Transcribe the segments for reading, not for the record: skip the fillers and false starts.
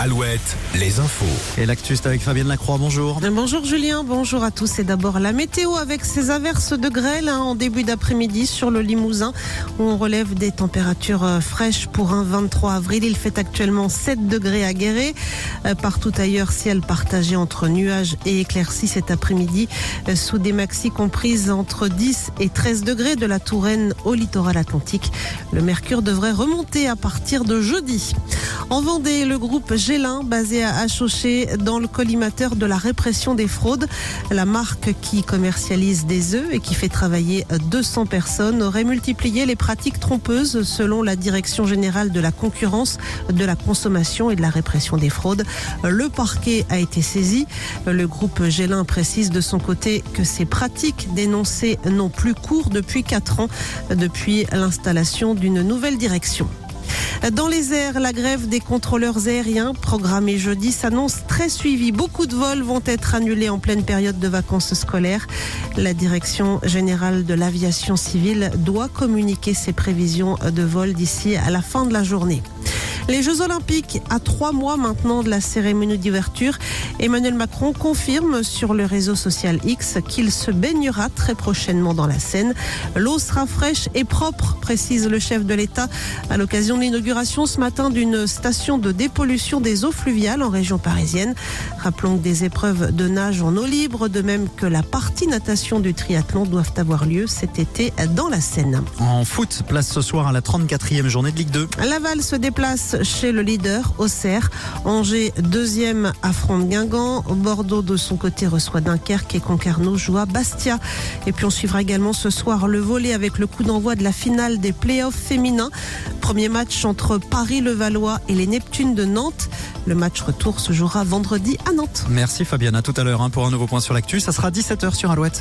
Alouette, les infos. Et l'actu, c'est avec Fabienne Lacroix, bonjour. Bonjour Julien, bonjour à tous. Et d'abord la météo avec ces averses de grêle en début d'après-midi sur le Limousin où on relève des températures fraîches pour un 23 avril. Il fait actuellement 7 degrés à Guéret. Partout ailleurs, ciel partagé entre nuages et éclaircies cet après-midi sous des maxis comprises entre 10 et 13 degrés de la Touraine au littoral atlantique. Le mercure devrait remonter à partir de jeudi. En Vendée, le groupe Gélin, basé à Achauché, dans le collimateur de la répression des fraudes. La marque qui commercialise des œufs et qui fait travailler 200 personnes aurait multiplié les pratiques trompeuses selon la Direction générale de la concurrence, de la consommation et de la répression des fraudes. Le parquet a été saisi. Le groupe Gélin précise de son côté que ces pratiques dénoncées n'ont plus cours depuis 4 ans, depuis l'installation d'une nouvelle direction. Dans les airs, la grève des contrôleurs aériens programmée jeudi s'annonce très suivie. Beaucoup de vols vont être annulés en pleine période de vacances scolaires. La Direction générale de l'aviation civile doit communiquer ses prévisions de vol d'ici à la fin de la journée. Les Jeux Olympiques, à 3 mois maintenant de la cérémonie d'ouverture, Emmanuel Macron confirme sur le réseau social X qu'il se baignera très prochainement dans la Seine. L'eau sera fraîche et propre, précise le chef de l'État, à l'occasion de l'inauguration ce matin d'une station de dépollution des eaux fluviales en région parisienne. Rappelons que des épreuves de nage en eau libre, de même que la partie natation du triathlon, doivent avoir lieu cet été dans la Seine. En foot, place ce soir à la 34e journée de Ligue 2. Laval se déplace chez le leader, Auxerre. Angers, deuxième, affronte Guingamp. Bordeaux, de son côté, reçoit Dunkerque et Concarneau joue à Bastia. Et puis on suivra également ce soir le volley avec le coup d'envoi de la finale des playoffs féminins. Premier match entre Paris-Levallois et les Neptunes de Nantes. Le match retour se jouera vendredi à Nantes. Merci Fabienne, à tout à l'heure pour un nouveau point sur l'actu. Ça sera 17h sur Alouette.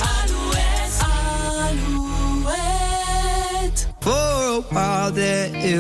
For a while there